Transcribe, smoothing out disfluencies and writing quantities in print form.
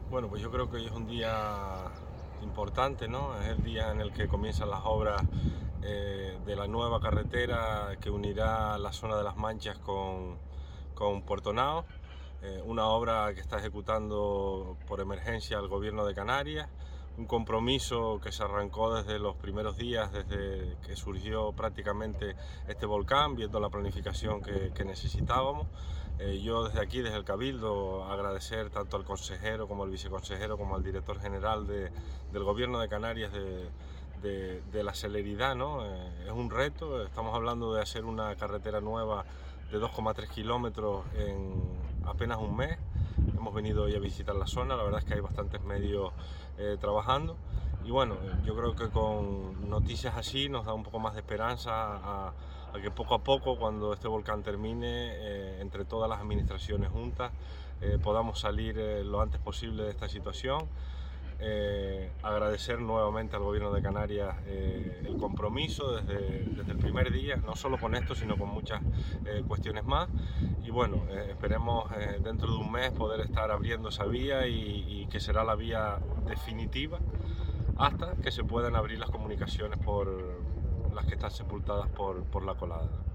Bueno, pues yo creo que hoy es un día importante, ¿no? Es el día en el que comienzan las obras de la nueva carretera que unirá la zona de Las Manchas con Puerto Naos, una obra que está ejecutando por emergencia el Gobierno de Canarias, un compromiso que se arrancó desde los primeros días, desde que surgió prácticamente este volcán, viendo la planificación que necesitábamos. Yo desde aquí, desde el Cabildo, agradecer tanto al consejero como al viceconsejero como al director general del Gobierno de Canarias de la celeridad, ¿no? Es un reto, estamos hablando de hacer una carretera nueva de 2,3 kilómetros en apenas un mes. Hemos venido hoy a visitar la zona, la verdad es que hay bastantes medios trabajando y bueno, yo creo que con noticias así nos da un poco más de esperanza a que poco a poco, cuando este volcán termine, entre todas las administraciones juntas, podamos salir lo antes posible de esta situación. Agradecer nuevamente al Gobierno de Canarias el compromiso desde el primer día, no solo con esto, sino con muchas cuestiones más. Y bueno, esperemos dentro de un mes poder estar abriendo esa vía y que será la vía definitiva hasta que se puedan abrir las comunicaciones por las que están sepultadas por la colada.